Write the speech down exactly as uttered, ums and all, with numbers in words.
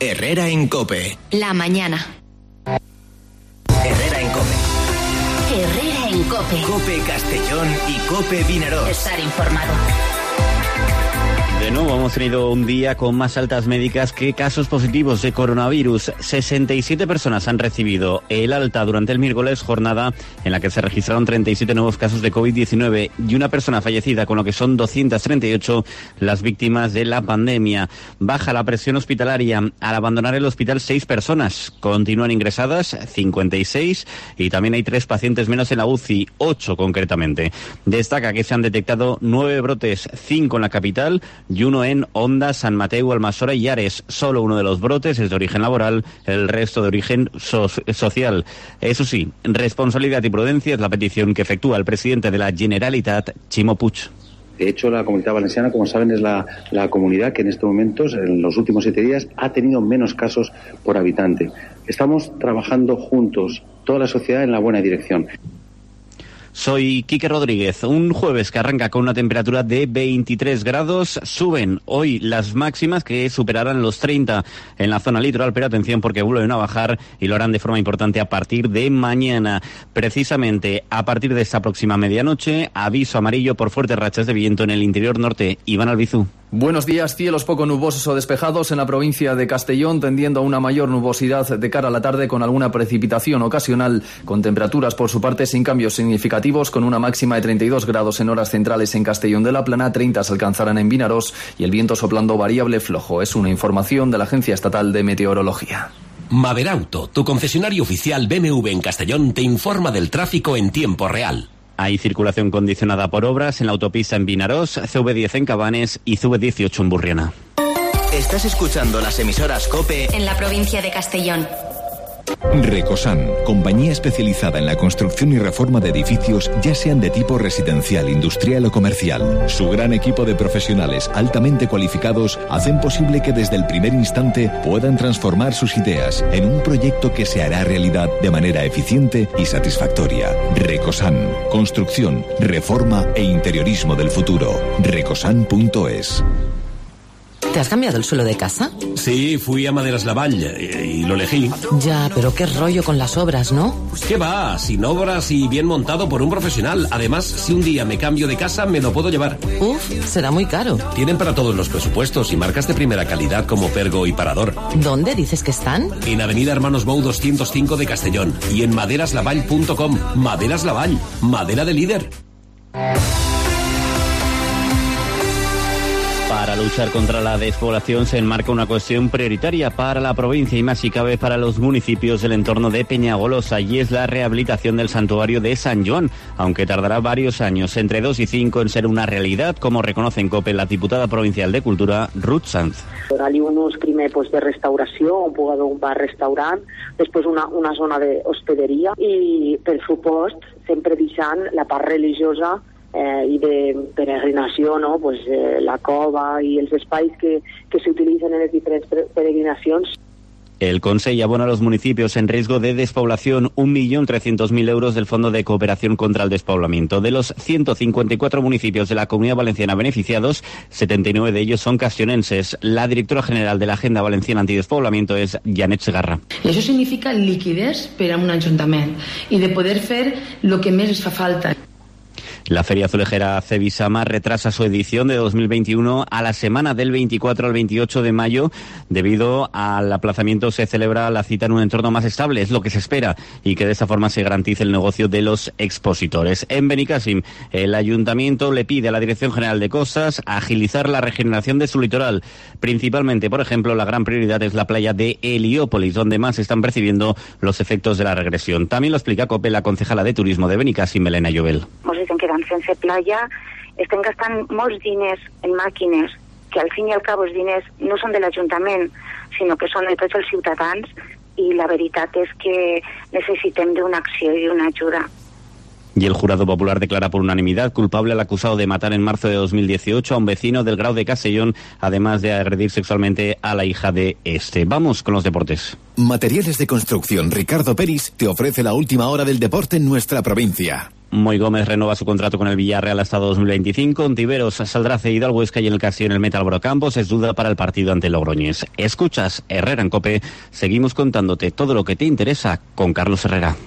Herrera en COPE. La mañana. Herrera en COPE. Herrera en COPE. COPE Castellón y COPE Vinaròs. Estar informado. De nuevo hemos tenido un día con más altas médicas que casos positivos de coronavirus. sesenta y siete personas han recibido el alta durante el miércoles, jornada en la que se registraron treinta y siete nuevos casos de covid diecinueve y una persona fallecida, con lo que son doscientas treinta y ocho las víctimas de la pandemia. Baja la presión hospitalaria. Al abandonar el hospital, seis personas. Continúan ingresadas cincuenta y seis y también hay tres pacientes menos en la U C I, ocho concretamente. Destaca que se han detectado nueve brotes, cinco en la capital y uno en Onda, San Mateu, Almassora y Ares. Solo uno de los brotes es de origen laboral, el resto de origen so- social. Eso sí, responsabilidad y prudencia es la petición que efectúa el presidente de la Generalitat, Ximo Puig. De hecho, la Comunitat Valenciana, como saben, es la, la comunidad que en estos momentos, en los últimos siete días, ha tenido menos casos por habitante. Estamos trabajando juntos, toda la sociedad, en la buena dirección. Soy Quique Rodríguez. Un jueves que arranca con una temperatura de veintitrés grados. Suben hoy las máximas, que superarán los treinta en la zona litoral, pero atención porque vuelven a bajar y lo harán de forma importante a partir de mañana. Precisamente a partir de esta próxima medianoche, aviso amarillo por fuertes rachas de viento en el interior norte. Iván Albizú. Buenos días. Cielos poco nubosos o despejados en la provincia de Castellón, tendiendo a una mayor nubosidad de cara a la tarde, con alguna precipitación ocasional, con temperaturas por su parte sin cambios significativos, con una máxima de treinta y dos grados en horas centrales en Castellón de la Plana, treinta se alcanzarán en Vinaròs y el viento soplando variable flojo. Es una información de la Agencia Estatal de Meteorología. Maderauto, tu concesionario oficial B M W en Castellón, te informa del tráfico en tiempo real. Hay circulación condicionada por obras en la autopista en Vinaròs, C V diez en Cabanes y C V dieciocho en Burriana. Estás escuchando las emisoras COPE en la provincia de Castellón. Recosan, compañía especializada en la construcción y reforma de edificios, ya sean de tipo residencial, industrial o comercial. Su gran equipo de profesionales altamente cualificados hacen posible que desde el primer instante puedan transformar sus ideas en un proyecto que se hará realidad de manera eficiente y satisfactoria. Recosan, construcción, reforma e interiorismo del futuro. recosan punto es. ¿Te has cambiado el suelo de casa? Sí, fui a Maderas Lavall y, y lo elegí. Ya, pero qué rollo con las obras, ¿no? ¿Qué va? Sin obras y bien montado por un profesional. Además, si un día me cambio de casa, me lo puedo llevar. Uf, será muy caro. Tienen para todos los presupuestos y marcas de primera calidad como Pergo y Parador. ¿Dónde dices que están? En Avenida Hermanos Bou doscientos cinco de Castellón y en maderaslavall punto com. Maderas Lavall, madera de líder. Para luchar contra la despoblación se enmarca una cuestión prioritaria para la provincia y más si cabe para los municipios del entorno de Peñagolosa, y es la rehabilitación del santuario de San Joan, aunque tardará varios años, entre dos y cinco, en ser una realidad, como reconoce en COPE la diputada provincial de Cultura, Ruth Sanz. Hi ha uns primer pues, de restauració, on pugui haver un bar-restaurant, després una, una zona d'hospederia i, per supost, sempre deixant la part religiosa Eh, y de peregrinació, no? Pues, eh, la cova y els espais que, que se utilizan en las diferentes peregrinacions. El Consell abona a los municipios en riesgo de despoblación un millón trescientos mil euros del Fondo de Cooperación contra el Despoblamiento. De los ciento cincuenta y cuatro municipios de la Comunidad Valenciana beneficiados, setenta y nueve de ellos son castellonenses. La directora general de la Agenda Valenciana Antidespoblamiento es Janet Segarra. I això significa liquidez per a un ajuntament i de poder fer el que més es fa falta. La Feria Azulejera Cebisama retrasa su edición de dos mil veintiuno a la semana del veinticuatro al veintiocho de mayo. Debido al aplazamiento se celebra la cita en un entorno más estable, es lo que se espera, y que de esta forma se garantice el negocio de los expositores. En Benicàssim, el Ayuntamiento le pide a la Dirección General de Costas agilizar la regeneración de su litoral. Principalmente, por ejemplo, la gran prioridad es la playa de Heliópolis, donde más se están percibiendo los efectos de la regresión. También lo explica COPE la concejala de Turismo de Benicàssim, Elena Llobel. Sense playa, estem gastant molts diners en màquines que al fin i al cabo els diners no són de l'Ajuntament, sinó que són de tots els ciutadans, i la veritat és que necessitem d'una acció i d'una ajuda. Y el jurado popular declara por unanimidad culpable al acusado de matar en marzo de dos mil dieciocho a un vecino del Grau de Castellón, además de agredir sexualmente a la hija de este. Vamos con los deportes. Materiales de construcción Ricardo Peris te ofrece la última hora del deporte en nuestra provincia. Moy Gómez renueva su contrato con el Villarreal hasta dos mil veinticinco. Ontiveros saldrá cedido al Huesca y en el Castillo en el Metalboro Campos es duda para el partido ante Logroñés. Escuchas Herrera en COPE. Seguimos contándote todo lo que te interesa con Carlos Herrera.